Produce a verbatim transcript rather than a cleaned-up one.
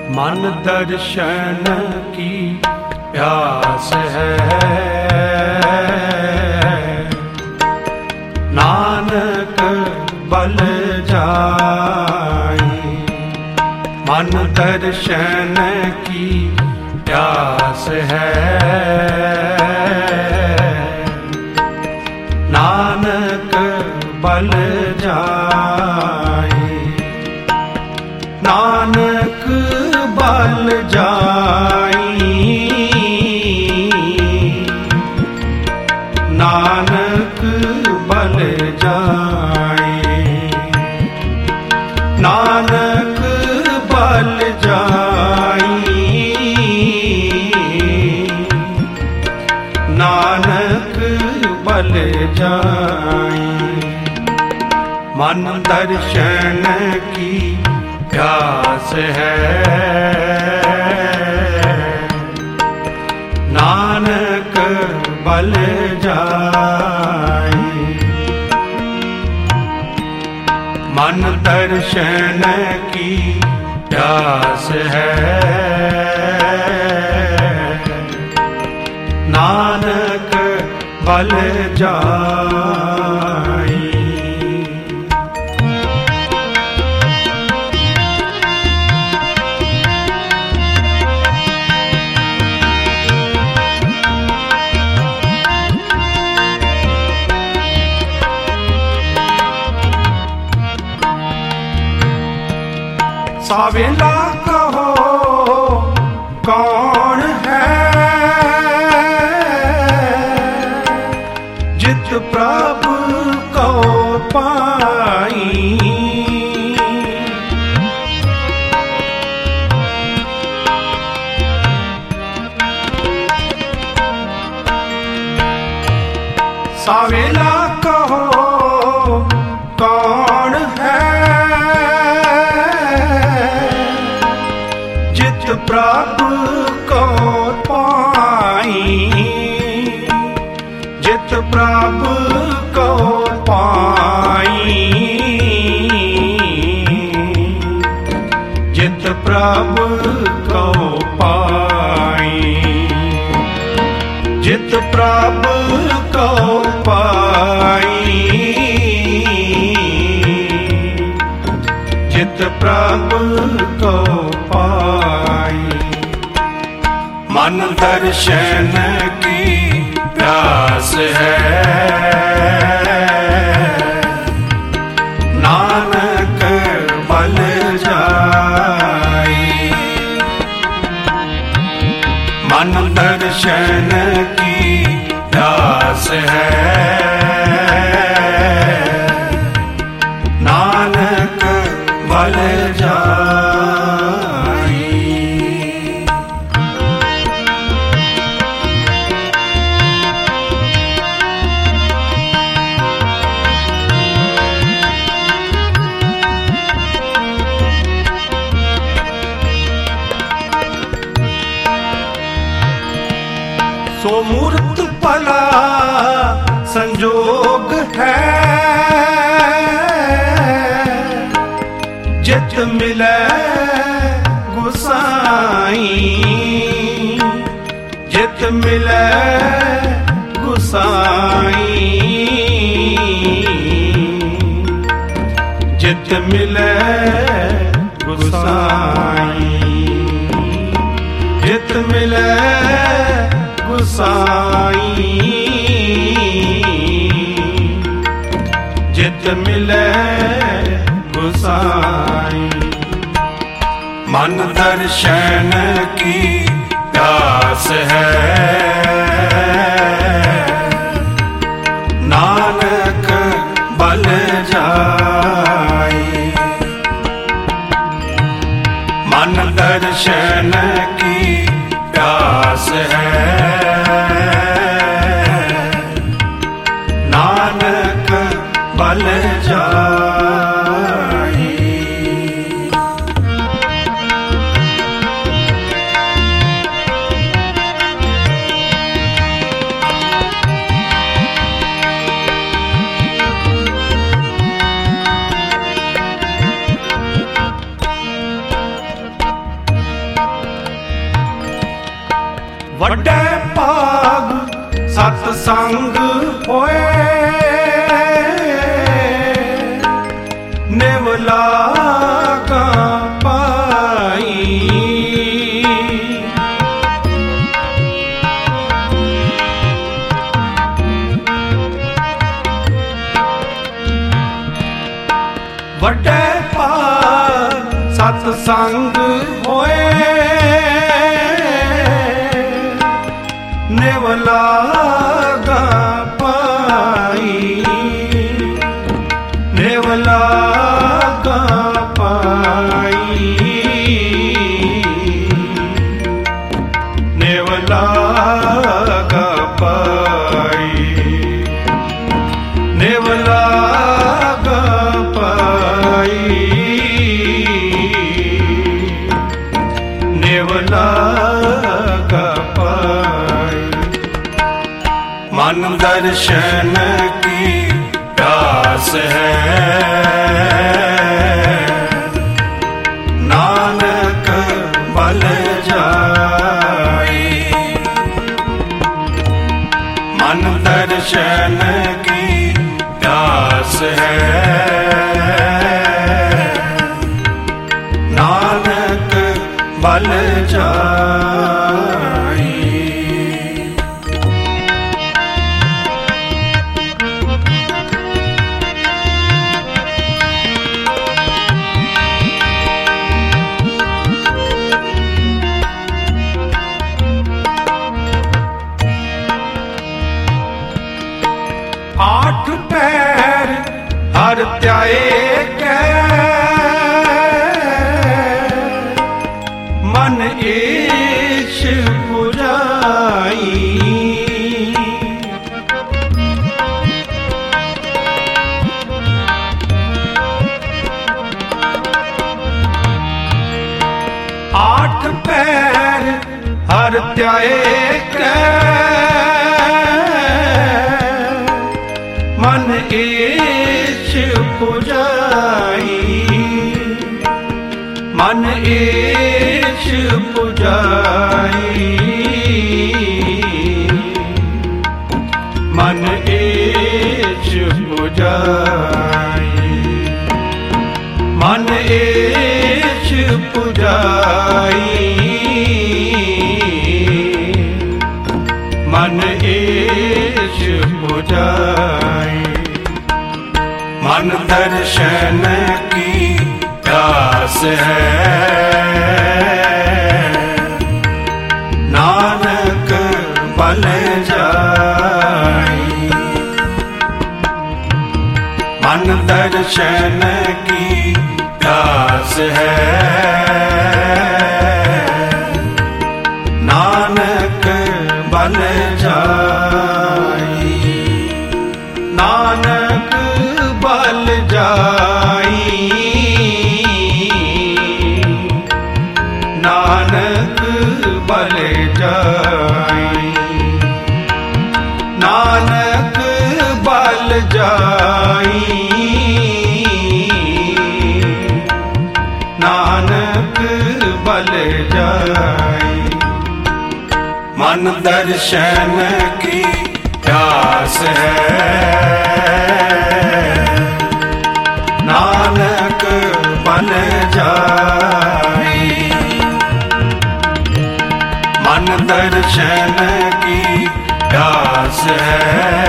मन दर्शन की प्यास है, नानक बल जाई। मन दर्शन की प्यास है, नानक बल जाई। नानक बल जाई, नानक बल जाई। नानक बल जाई, नानक बल जाई। मन दर्शन की प्यास है, नानक बल जाई। मन दर्शन की प्यास है, नानक बल जाई। सावेला कहो कौन है, जित प्रभु को पाई। सावेला कहो कौन है, प्रभु को पाई। जित प्रभु को पाई, जित प्रभु को पाई। जित प्रभु को पाई, जित प्रभु को पाई। मन दर्शन की प्यास है, नानक बल जाई। मन दर्शन की प्यास है, नानक बल जाई। सो मूर्त पला संजोग है, जित मिले गुसाई। जित मिले गुसाई, जित मिले गुसाई। जित मिले गुसाई, जित मिले गुसाई। मन दर्शन की प्यास है, नानक बल जाई। मन दर्शन की प्यास है, नानक बल जाई। संग होए नेवला का पाई। वड्डे पार सतसंग होए नेवला गा पाई। नेवला गा पाई। नेवला गा पाई। नेवला गा पाई। नेवला गा पाई। मन दर्शन की प्यास है नानक बल जाई। मन दर्शन की प्यास है नानक बल जाई। आठ पैर हर त्याए के मन ईश पुराई। आठ पैर हर त्याए के मन ईश पुजाई। मन ईश पुजाई। मन ईश पुजाई। मन ईश पुजाई। मन ईश पुजाई। मन दर्शन की प्यास है नानक बल जाई। मन दर्शन की प्यास है नानक बल जाई। नानक बल जाई। नानक बल जाई। नानक बल जाई। नानक बल जाई। मन दर्शन की प्यास है नानक बल जाई। मन दर्शन की प्यास है